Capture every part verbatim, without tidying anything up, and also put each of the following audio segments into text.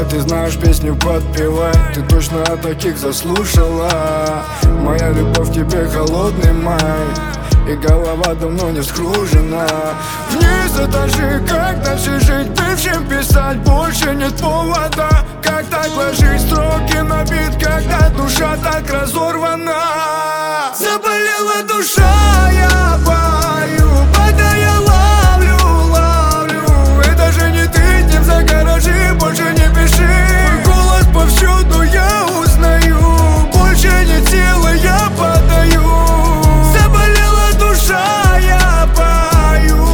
ты знаешь песню, подпевай. Ты точно о таких заслушала. Моя любовь тебе холодный май, и голова давно не скружена. Вниз этажи, как дальше жить? Бывшим писать больше нет повода. Как так ложить строки на бит, когда душа так разорвана? Заболела душа, я пою, когда я ловлю, ловлю. Это же не ты, с ним за гаражи, больше не пиши. Твой голос повсюду я узнаю, больше нет силы, я подаю. Заболела душа, я пою.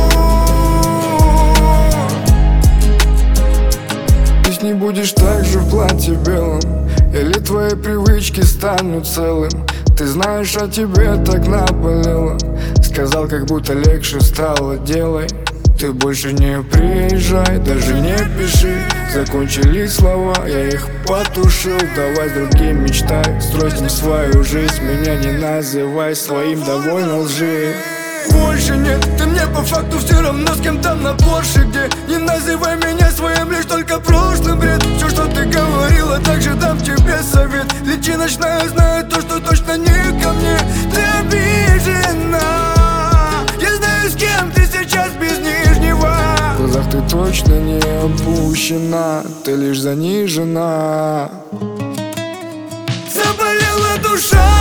Ты с ней будешь так же в платье белом, или твои привычки станут целым? Ты знаешь, а тебе так наболело. Сказал, как будто легче стало, делай. Ты больше не приезжай, даже не пиши. Закончились слова, я их потушил. Давай с другим мечтай, строй с ним свою жизнь. Меня не называй своим, довольно лжи. Больше нет, ты мне по факту все равно, с кем там на площади. Не называй меня своим, лишь только прошлым бред. Все, что ты говорила, также дам тебе совет. Лечи ночная, знаю то, что точно не ко мне. Ты обижена, я знаю, с кем ты сейчас без нижнего. В глазах ты точно не опущена, ты лишь занижена. Заболела душа.